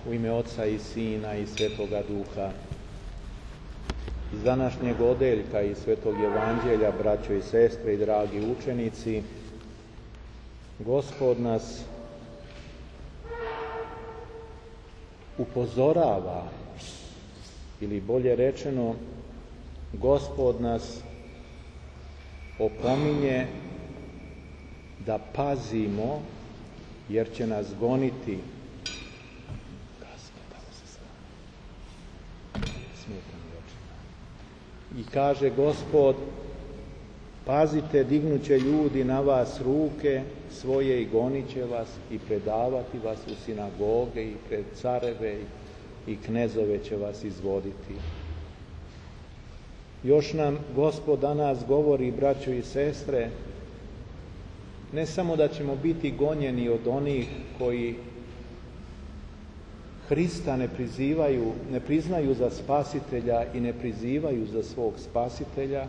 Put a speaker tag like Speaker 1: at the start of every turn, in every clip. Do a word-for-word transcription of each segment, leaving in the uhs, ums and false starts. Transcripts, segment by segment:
Speaker 1: U ime Oca i Sina i Svetoga Duha. Iz današnjeg odeljka iz Svetog Evanđelja, braćo i sestre i dragi učenici, Gospod nas upozorava, ili bolje rečeno, Gospod nas opominje da pazimo, jer će nas goniti. I kaže Gospod, pazite, dignuće ljudi na vas ruke svoje i gonit će vas i predavati vas u sinagoge i pred careve i knezove će vas izvoditi. Još nam Gospod danas govori, braćo i sestre, ne samo da ćemo biti gonjeni od onih koji Hrista ne prizivaju, ne priznaju za spasitelja i ne prizivaju za svog spasitelja,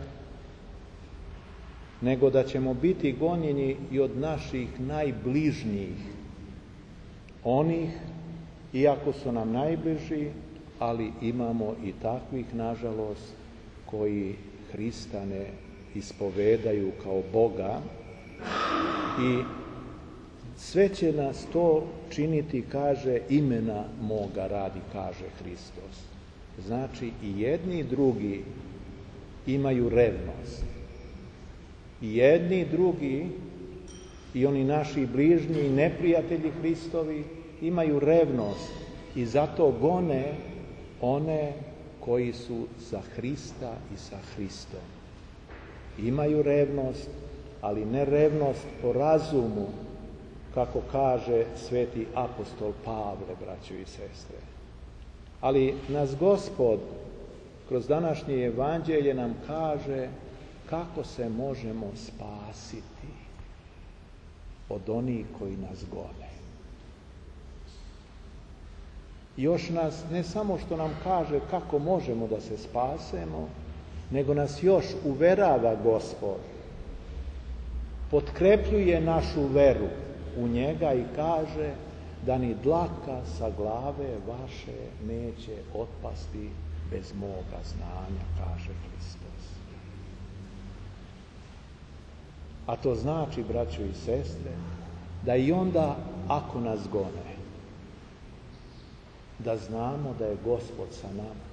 Speaker 1: nego da ćemo biti gonjeni i od naših najbližnjih, onih, iako su nam najbliži, ali imamo i takvih, nažalost, koji Hrista ne ispovedaju kao Boga i sve će nas to činiti, kaže, imena moga radi, kaže Hristos. Znači i jedni i drugi imaju revnost. I jedni i drugi, i oni naši bližnji i neprijatelji Hristovi, imaju revnost i zato gone one koji su za Hrista i sa Hristom. Imaju revnost, ali ne revnost po razumu, kako kaže sveti apostol Pavle, braćo i sestre. Ali nas Gospod kroz današnje evanđelje nam kaže kako se možemo spasiti od onih koji nas gone. Još nas, ne samo što nam kaže kako možemo da se spasemo, nego nas još uverava Gospod, potkrepljuje našu veru u njega i kaže da ni dlaka sa glave vaše neće otpasti bez moga znanja, kaže Hristos. A to znači, braćo i sestre, da i onda, ako nas gone, da znamo da je Gospod sa nama.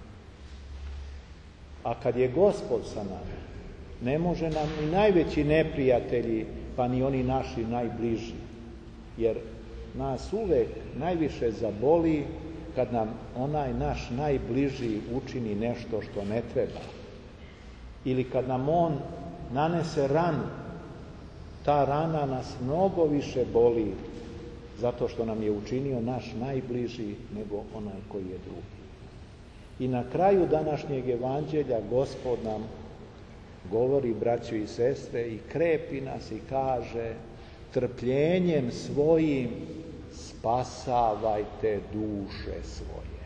Speaker 1: A kad je Gospod sa nama, ne može nam ni najveći neprijatelji, pa ni oni naši najbliži, jer nas uvek najviše zaboli kad nam onaj naš najbliži učini nešto što ne treba. Ili kad nam on nanese ranu, ta rana nas mnogo više boli zato što nam je učinio naš najbliži nego onaj koji je drugi. I na kraju današnjeg evanđelja Gospod nam govori, braćo i sestre, i krepi nas i kaže: trpljenjem svojim spasavajte duše svoje.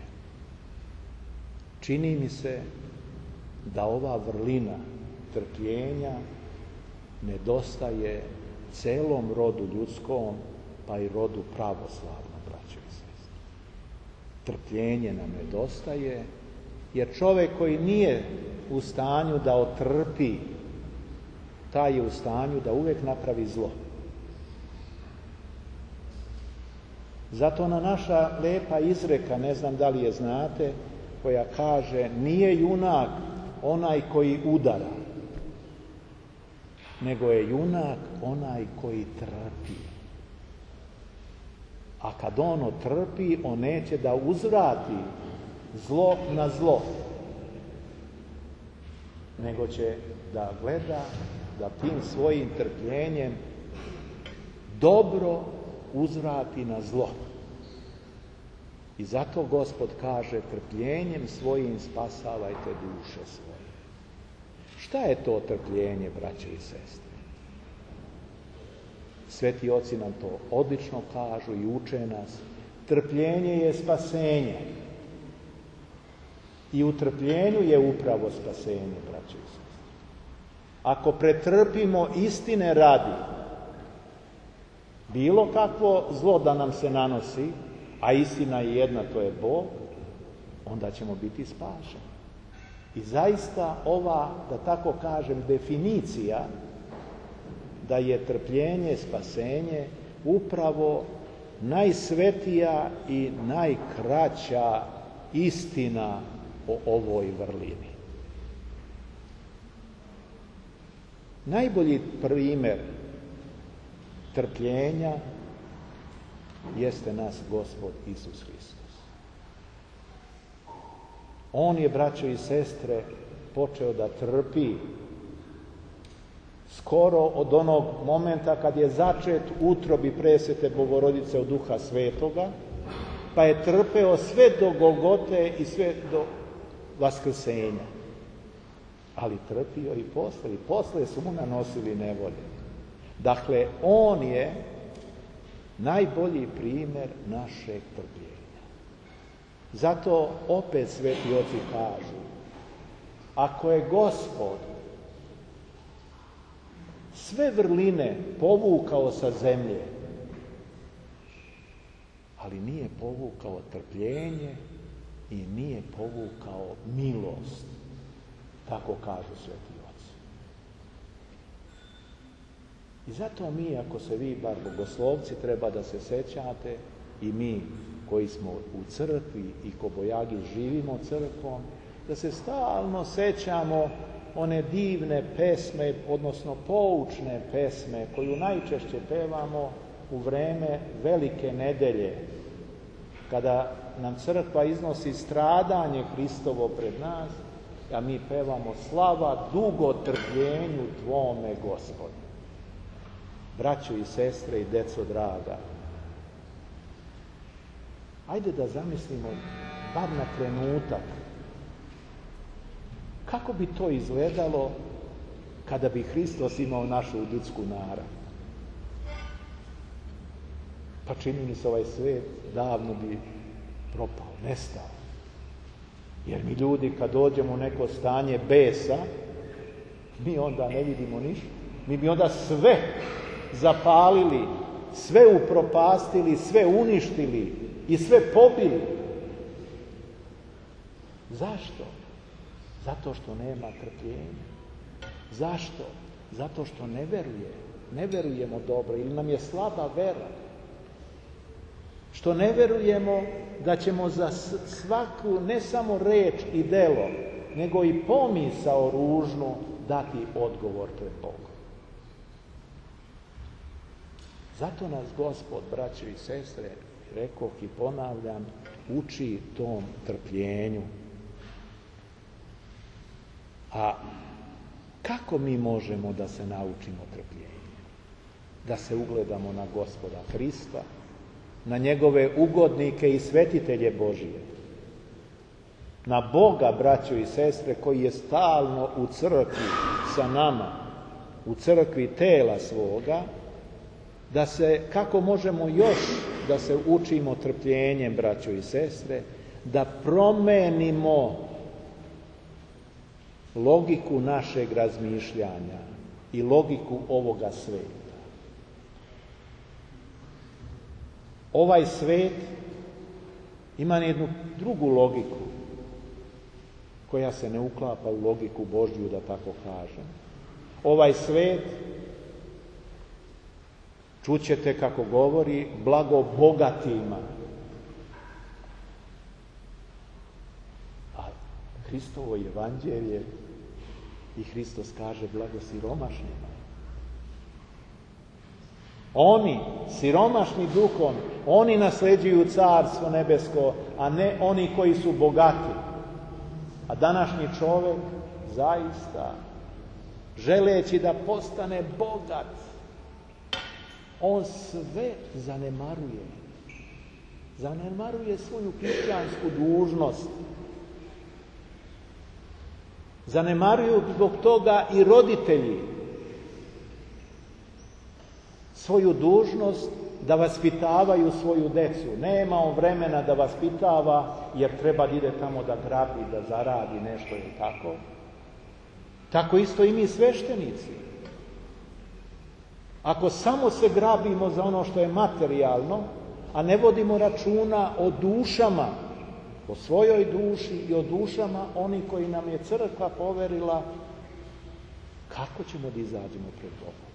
Speaker 1: Čini mi se da ova vrlina trpljenja nedostaje celom rodu ljudskom, pa i rodu pravoslavnom, braćo i sestre. Trpljenje nam nedostaje, jer čovjek koji nije u stanju da otrpi, taj je u stanju da uvijek napravi zlo. Zato ona naša lepa izreka, ne znam da li je znate, koja kaže: nije junak onaj koji udara, nego je junak onaj koji trpi. A kad on otrpi, on neće da uzvrati zlo na zlo, nego će da gleda da tim svojim trpljenjem dobro uzvrati na zlo. I zato Gospod kaže: trpljenjem svojim spasavajte duše svoje. Šta je to trpljenje, braće i sestre? Sveti oci nam to odlično kažu i uče nas. Trpljenje je spasenje. I u trpljenju je upravo spasenje, braće i sestre. Ako pretrpimo istine radi bilo kakvo zlo da nam se nanosi, a istina je jedna, to je Bog, onda ćemo biti spašeni. I zaista ova, da tako kažem, definicija da je trpljenje, spasenje upravo najsvetija i najkraća istina o ovoj vrlini. Najbolji primjer trpljenja jeste nas Gospod Isus Hristos. On je, braćo i sestre, počeo da trpi skoro od onog momenta kad je začet u utrobi presvete Bogorodice od Duha Svetoga, pa je trpeo sve do Golgote i sve do Vaskrsenja. Ali trpio i posle, i posle su mu nanosili nevolje. Dakle, on je najbolji primjer našeg trpljenja. Zato opet sveti oci kažu, ako je Gospod sve vrline povukao sa zemlje, ali nije povukao trpljenje i nije povukao milost, tako kažu sveti oci. I zato mi, ako se vi, bar bogoslovci, treba da se sećate, i mi koji smo u crkvi i kobojagi živimo crkvom, da se stalno sećamo one divne pesme, odnosno poučne pesme, koju najčešće pevamo u vreme Velike nedelje, kada nam crkva iznosi stradanje Hristovo pred nas, a mi pevamo slava dugo trpljenju Tvome, Gospode. Braćo i sestre i deco draga, ajde da zamislimo bar na trenutak kako bi to izgledalo kada bi Hristos imao našu ljudsku narav. Pa čini mi se ovaj svet davno bi propao, nestao. Jer mi ljudi kad dođemo u neko stanje besa, mi onda ne vidimo ništa. Mi bi onda sve zapalili, sve upropastili, sve uništili i sve pobili. Zašto? Zato što nema trpljenja. Zašto? Zato što ne veruje. Ne verujemo dobro ili nam je slaba vera. Što ne verujemo da ćemo za svaku, ne samo reč i delo, nego i pomisao ružnu dati odgovor pred Bogom. Zato nas Gospod, braćo i sestre, rekoh i ponavljam, uči tom trpljenju. A kako mi možemo da se naučimo trpljenju? Da se ugledamo na Gospoda Hrista, na njegove ugodnike i svetitelje Božije, na Boga, braćo i sestre, koji je stalno u crkvi sa nama, u crkvi tela svoga, da se, kako možemo još da se učimo trpljenjem, braćo i sestre, da promenimo logiku našeg razmišljanja i logiku ovoga sveta. Ovaj svet ima jednu drugu logiku koja se ne uklapa u logiku Božju, da tako kažem. Ovaj svet, čućete kako govori, blago bogatima. A Hristovo evanđelje i Hristos kaže blago siromašnima. Oni, siromašni duhom, oni nasleđuju carstvo nebesko, a ne oni koji su bogati. A današnji čovjek zaista, želeći da postane bogat, on sve zanemaruje. Zanemaruje svoju hrišćansku dužnost. Zanemaruju zbog toga i roditelji svoju dužnost da vaspitavaju svoju decu. Nema on vremena da vaspitava jer treba da ide tamo da grabi, da zaradi nešto ili tako. Tako isto i mi sveštenici. Ako samo se grabimo za ono što je materijalno, a ne vodimo računa o dušama, o svojoj duši i o dušama onih koji nam je crkva poverila, kako ćemo da izađemo pred Bogom?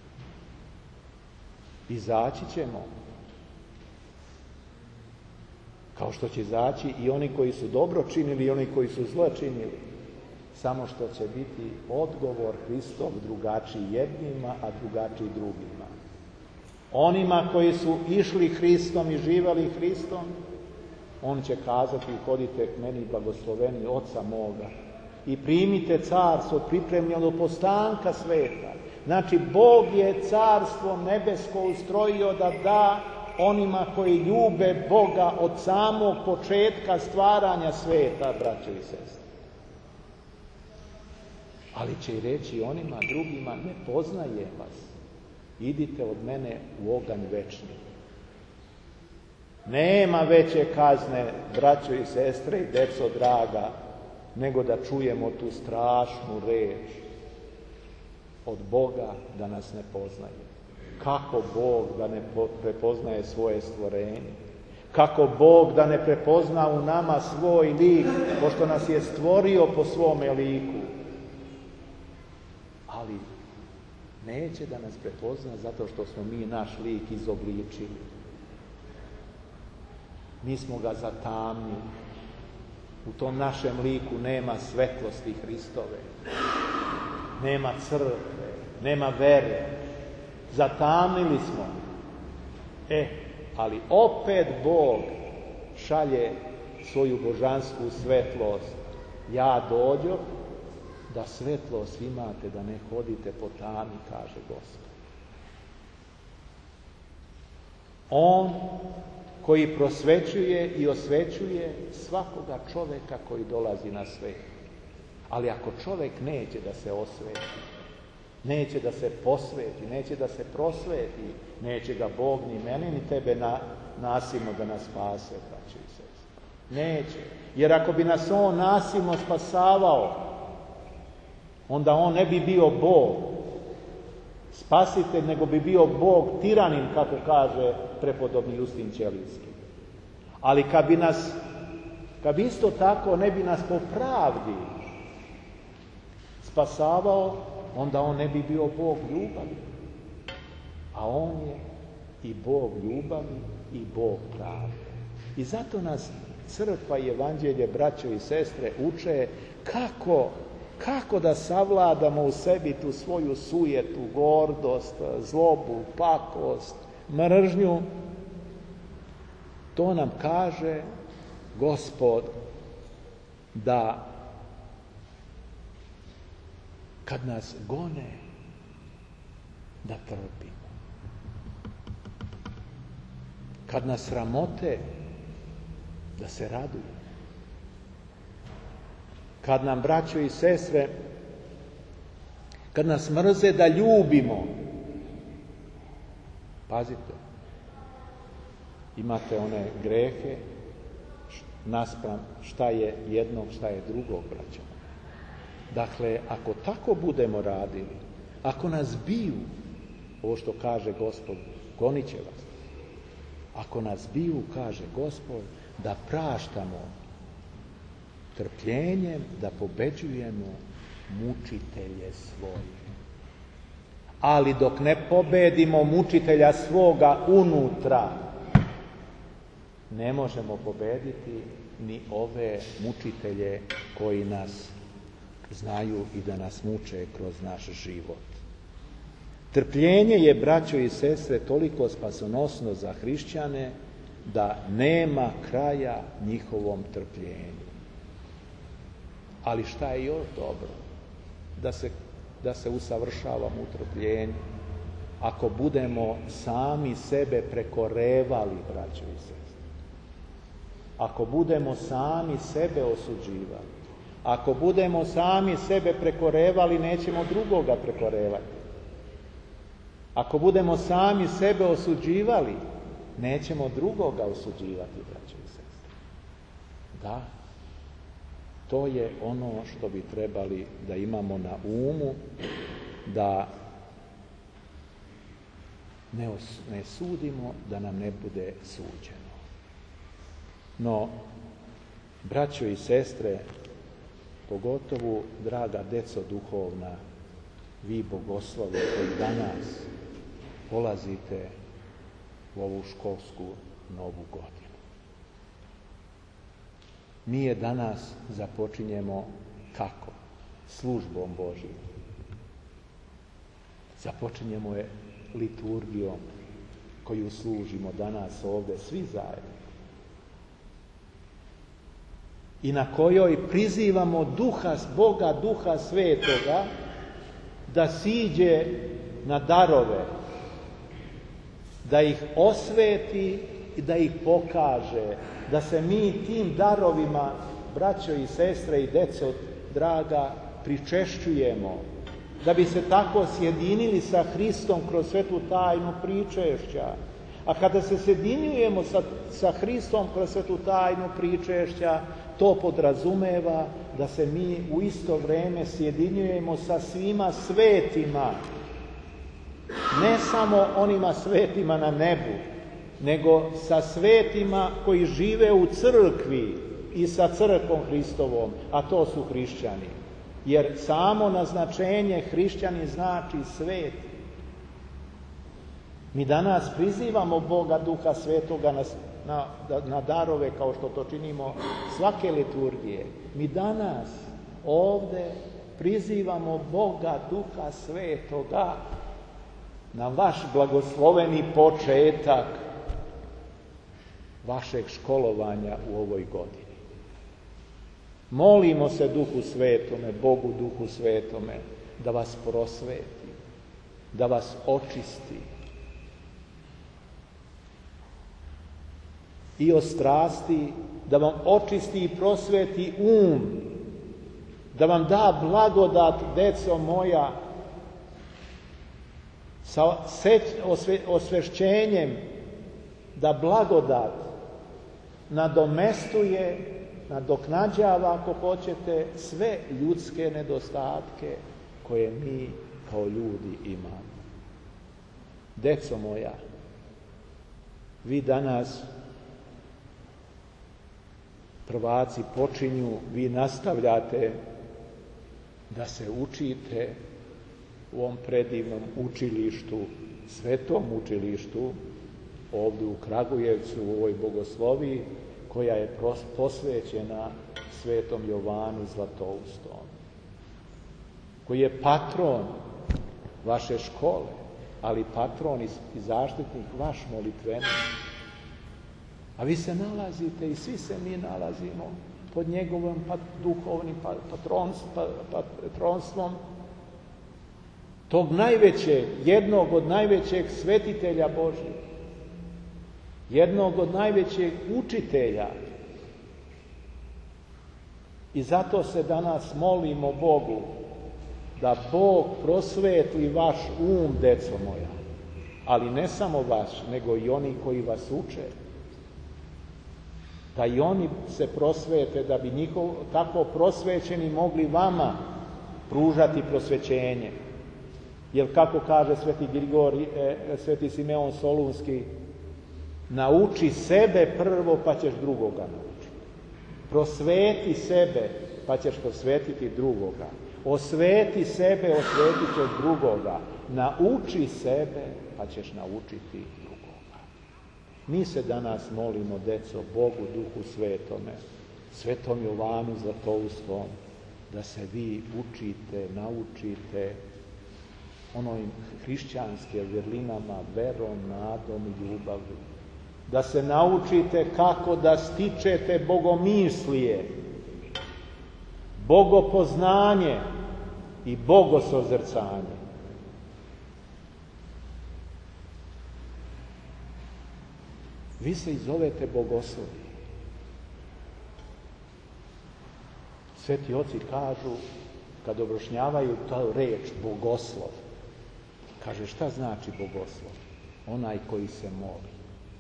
Speaker 1: Izaći ćemo kao što će izaći i oni koji su dobro činili i oni koji su zlo činili, samo što će biti odgovor Hristov drugačiji jednima, a drugačiji drugima. Onima koji su išli Hristom i živeli Hristom, on će kazati: hodite k meni blagosloveni Oca moga i primite carstvo pripremljeno od postanka sveta. Znači, Bog je carstvo nebesko ustrojio da da onima koji ljube Boga od samog početka stvaranja sveta, braćo i sestre. Ali će i reći onima drugima: ne poznajem vas, idite od mene u oganj večni. Nema veće kazne, braćo i sestre i deco draga, nego da čujemo tu strašnu reč od Boga da nas ne poznaje. Kako Bog da ne prepoznaje svoje stvorenje? Kako Bog da ne prepozna u nama svoj lik, pošto nas je stvorio po svome liku? Ali neće da nas prepozna zato što smo mi naš lik izobličili. Mi smo ga zatamnili. U tom našem liku nema svetlosti Hristove, nema crkve, nema vere. Zatamnili smo. E, ali opet Bog šalje svoju božansku svetlost. Ja dođo da svetlost imate, da ne hodite po tami, kaže Gospod. On koji prosvećuje i osvećuje svakoga čoveka koji dolazi na svet. Ali ako čovek neće da se osveti, neće da se posveti, neće da se prosveti, neće ga Bog ni mene ni tebe na, nasilno da nas spase, braćo i sestre. Neće. Jer ako bi nas on nasilno spasavao, onda on ne bi bio Bog spasitelj, nego bi bio Bog tiranin, kako kaže prepodobni Justin Ćelijski. Ali kad bi nas, kad bi isto tako ne bi nas po pravdi spasavao, onda on ne bi bio Bog ljubavi. A on je i Bog ljubavi i Bog pravde. I zato nas crkva i evanđelje, braćo i sestre, uče kako Kako da savladamo u sebi tu svoju sujetu, gordost, zlobu, pakost, mržnju? To nam kaže Gospod da kad nas gone, da trpimo. Kad nas sramote, da se radujemo. Kad nam, braćo i sestre, kad nas mrze, da ljubimo. Pazite, imate one grehe naspram šta je jednog, šta je drugog, braćo. Dakle, ako tako budemo radili, ako nas biju, ovo što kaže Gospod, gonit će vas. Ako nas biju, kaže Gospod, da praštamo trpljenjem, da pobeđujemo mučitelje svoje. Ali dok ne pobedimo mučitelja svoga unutra, ne možemo pobediti ni ove mučitelje koji nas znaju i da nas muče kroz naš život. Trpljenje je, braćo i sestre, toliko spasonosno za hrišćane da nema kraja njihovom trpljenju. Ali šta je još dobro? Da se, da se usavršavamo u trpljenju. Ako budemo sami sebe prekorevali, braćo i sestre, ako budemo sami sebe osuđivali, ako budemo sami sebe prekorevali, nećemo drugoga prekorevati. Ako budemo sami sebe osuđivali, nećemo drugoga osuđivati, braćo i sestre. Da, to je ono što bi trebali da imamo na umu, da ne, os, ne sudimo da nam ne bude suđeno. No, braćo i sestre, pogotovo, draga deco duhovna, vi bogoslovi koji danas polazite u ovu školsku novu godinu. Mi je danas započinjemo kako? Službom Božijom. Započinjemo je liturgijom koju služimo danas ovdje svi zajedno. I na kojoj prizivamo duha, Boga, Duha Svetoga, da siđe na darove, da ih osveti i da ih pokaže, da se mi tim darovima, braćo i sestre i deco draga, pričešćujemo, da bi se tako sjedinili sa Hristom kroz svetu tajnu pričešća. A kada se sjedinjujemo sa, sa Hristom kroz svetu tajnu pričešća, to podrazumeva da se mi u isto vrijeme sjedinjujemo sa svima svetima. Ne samo onima svetima na nebu, nego sa svetima koji žive u crkvi i sa crkvom Hristovom, a to su hrišćani. Jer samo naznačenje hrišćani znači svet. Mi danas prizivamo Boga Duha Svetoga na, na, na darove kao što to činimo svake liturgije. Mi danas ovdje prizivamo Boga Duha Svetoga na vaš blagosloveni početak vašeg školovanja u ovoj godini. Molimo se Duhu Svetome, Bogu Duhu Svetome, da vas prosveti, da vas očisti i ostrasti, da vam očisti i prosveti um, da vam da blagodat, deco moja, sa osvešćenjem, da blagodat nadomestuje, nadoknađava, ako hoćete, sve ljudske nedostatke koje mi kao ljudi imamo. Deco moja, vi danas, prvaci počinju, vi nastavljate da se učite u ovom predivnom učilištu, svetom učilištu, ovdje u Kragujevcu, u ovoj bogosloviji, koja je posvećena svetom Jovanu Zlatoustom, koji je patron vaše škole, ali patron i zaštitnik vaš molitvenik. A vi se nalazite i svi se mi nalazimo pod njegovim pat, duhovnim patronstvom tog najvećeg, jednog od najvećeg svetitelja Božjeg, jednog od najvećeg učitelja. I zato se danas molimo Bogu da Bog prosvetli vaš um, deco moja, ali ne samo vaš, nego i oni koji vas uče. Da i oni se prosvete, da bi njihov, tako prosvećeni mogli vama pružati prosvećenje. Jer kako kaže sveti Grigorij, e, sveti Simeon Solunski, nauči sebe prvo, pa ćeš drugoga naučiti. Prosveti sebe, pa ćeš prosvetiti drugoga. Osveti sebe, osvetit ćeš drugoga. Nauči sebe, pa ćeš naučiti drugoga. Mi se danas molimo, deco, Bogu Duhu Svetome, svetom Jovanu Zlatoustom, da se vi učite, naučite onim hrišćanskim vrlinama, verom, nadom i ljubavi. Da se naučite kako da stičete bogomislije, bogopoznanje i bogosozrcanje. Vi se i zovete bogoslovi. Sveti oci kažu, kad objašnjavaju tu reč bogoslov, kaže, šta znači bogoslov? Onaj koji se moli.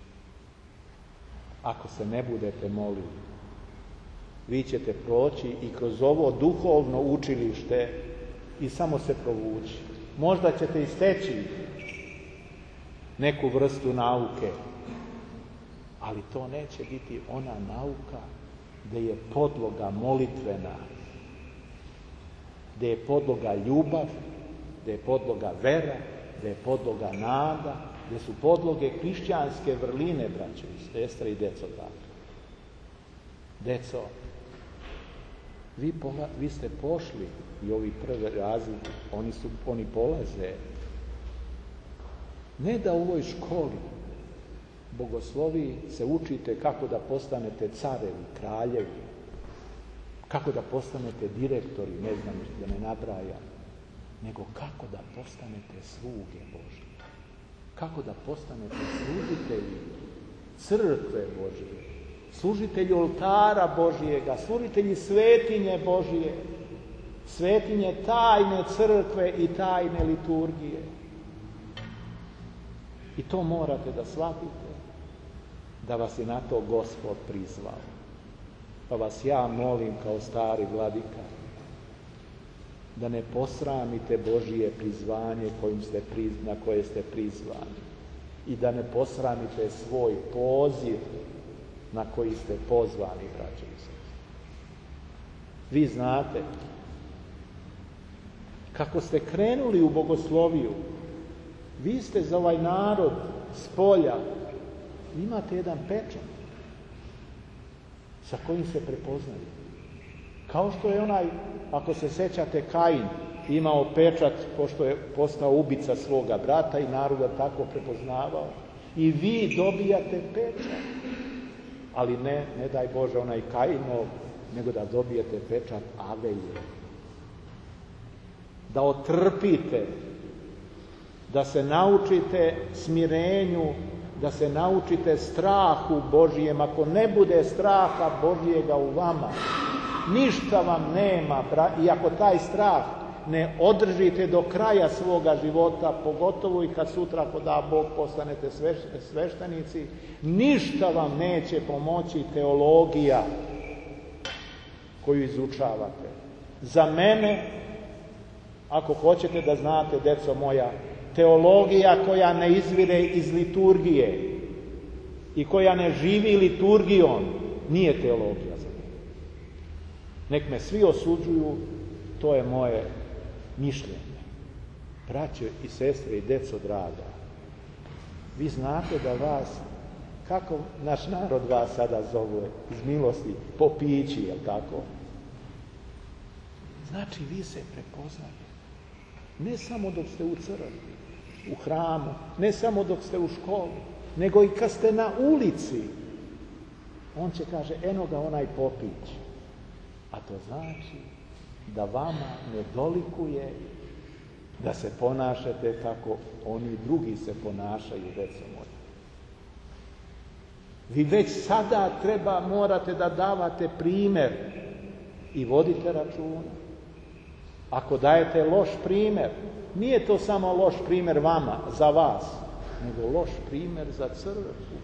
Speaker 1: Ako se ne budete molili, vi ćete proći i kroz ovo duhovno učilište i samo se provući. Možda ćete isteći neku vrstu nauke. Ali to neće biti ona nauka gdje je podloga molitvena, gdje je podloga ljubav, gdje je podloga vera, gdje je podloga nada, gdje su podloge hrišćanske vrline, braćo i sestre i deco draga. Deco, vi, pola, vi ste pošli i ovi prvi razred, oni, su, oni polaze. Ne da u ovoj školi bogoslovi se učite kako da postanete carevi, kraljevi, kako da postanete direktori, ne znam da ne nabrajam, nego kako da postanete sluge Božje. Kako da postanete služitelji crkve Božje, služitelji oltara Božjega, služitelji svetinje Božje, svetinje tajne crkve i tajne liturgije. I to morate da shvatite, da vas je na to Gospod prizvao. Pa vas ja molim kao stari vladika, da ne posramite Božije prizvanje kojim ste priz, na koje ste prizvani. I da ne posramite svoj poziv na koji ste pozvani, braćo i sestre. Vi znate, kako ste krenuli u bogosloviju, vi ste za ovaj narod s polja, imate jedan pečat sa kojim se prepoznaju. Kao što je onaj, ako se sećate, Kain imao pečat pošto je postao ubica svoga brata i naroda tako prepoznavao. I vi dobijate pečat. Ali ne, ne daj Bože onaj Kainov, nego da dobijete pečat Avelje. Da otrpite, da se naučite smirenju, da se naučite strahu Božijem. Ako ne bude straha Božijega u vama, ništa vam nema. I ako taj strah ne održite do kraja svoga života, pogotovo i kad sutra, ako da Bog, postanete sveštenici, ništa vam neće pomoći teologija koju izučavate. Za mene, ako hoćete da znate, deco moja, teologija koja ne izvire iz liturgije i koja ne živi liturgijom, nije teologija za mene. Nek me svi osuđuju, to je moje mišljenje. Braćo i sestre i deco draga, vi znate da vas, kako naš narod vas sada zove, iz milosti, popići, jel tako? Znači, vi se prepoznate. Ne samo dok ste u crkvi, u hramu, ne samo dok ste u školi, nego i kad ste na ulici. On će kaže, eno ga onaj popić. A to znači da vama ne dolikuje da se ponašate kako oni drugi se ponašaju, deco moja. Vi već sada treba, morate da davate primjer i vodite računa. Ako dajete loš primjer, nije to samo loš primjer vama, za vas, nego loš primjer za crkvu,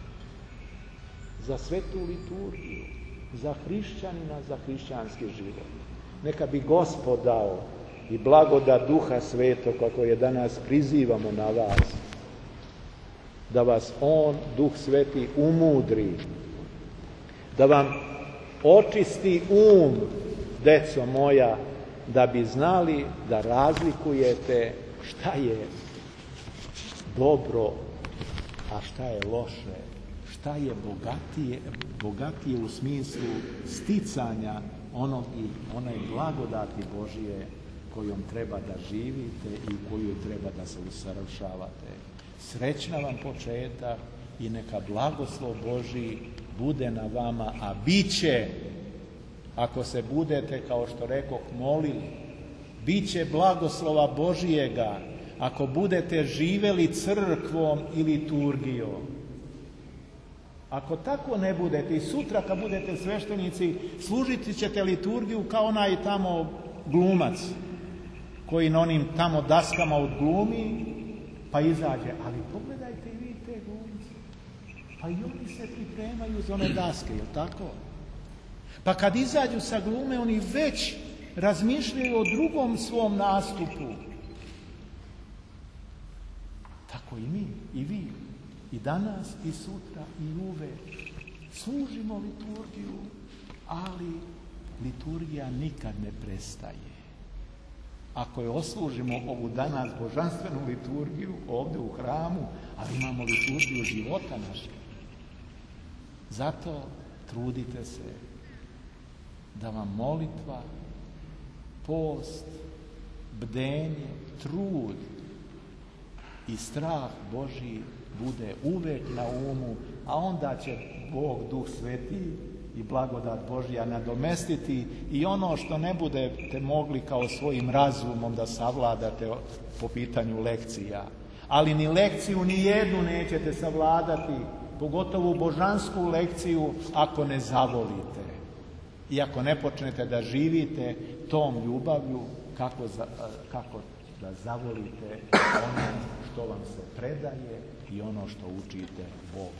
Speaker 1: za svetu liturgiju, za hrišćanina, za hrišćanski život. Neka bi Gospod dao i blagodat Duha Svetog, kako je danas prizivamo na vas, da vas On, Duh Sveti, umudri, da vam očisti um, deco moja, da bi znali da razlikujete šta je dobro, a šta je loše, šta je bogatije, bogatije u smislu sticanja onog i one blagodati Božije kojom treba da živite i koju treba da se usavršavate. Srećna vam početak i neka blagoslov Božji bude na vama, a bit će, ako se budete, kao što rekoh, molili, bit će blagoslova Božijega ako budete živeli crkvom i liturgijom. Ako tako ne budete i sutra kad budete sveštenici, služiti ćete liturgiju kao onaj tamo glumac koji na onim tamo daskama odglumi pa izađe. Ali pogledajte i vi te glumce. Pa i oni se pripremaju za one daske, jel tako? Pa kad izađu sa glume, oni već razmišljaju o drugom svom nastupu. Tako i mi, i vi, i danas, i sutra, i uvek. Služimo liturgiju, ali liturgija nikad ne prestaje. Ako je oslužimo ovu danas božanstvenu liturgiju ovdje u hramu, ali imamo liturgiju života našeg. Zato trudite se da vam molitva, post, bdenje, trud i strah Božji bude uvek na umu, a onda će Bog, Duh Sveti i blagodat Božja nadomestiti i ono što ne budete mogli kao svojim razumom da savladate po pitanju lekcija. Ali ni lekciju ni jednu nećete savladati, pogotovo božansku lekciju, ako ne zavolite i ako ne počnete da živite tom ljubavlju kako, za, kako da zavolite ono što vam se predaje i ono što učite Bogu.